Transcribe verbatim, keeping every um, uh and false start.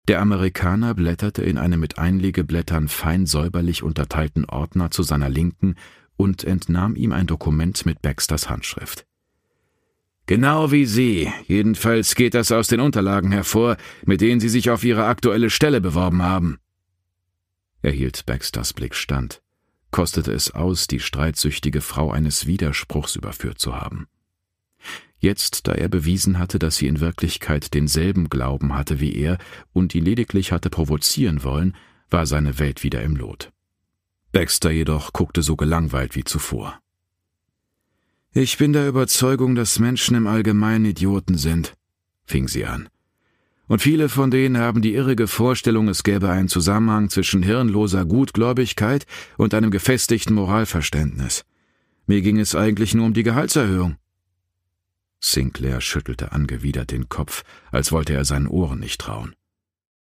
Der Amerikaner blätterte in einem mit Einlegeblättern fein säuberlich unterteilten Ordner zu seiner Linken und entnahm ihm ein Dokument mit Baxters Handschrift. »Genau wie Sie. Jedenfalls geht das aus den Unterlagen hervor, mit denen Sie sich auf Ihre aktuelle Stelle beworben haben.« Er hielt Baxters Blick stand, kostete es aus, die streitsüchtige Frau eines Widerspruchs überführt zu haben. Jetzt, da er bewiesen hatte, dass sie in Wirklichkeit denselben Glauben hatte wie er und ihn lediglich hatte provozieren wollen, war seine Welt wieder im Lot. Baxter jedoch guckte so gelangweilt wie zuvor. »Ich bin der Überzeugung, dass Menschen im Allgemeinen Idioten sind«, fing sie an. »Und viele von denen haben die irrige Vorstellung, es gäbe einen Zusammenhang zwischen hirnloser Gutgläubigkeit und einem gefestigten Moralverständnis. Mir ging es eigentlich nur um die Gehaltserhöhung.« Sinclair schüttelte angewidert den Kopf, als wollte er seinen Ohren nicht trauen.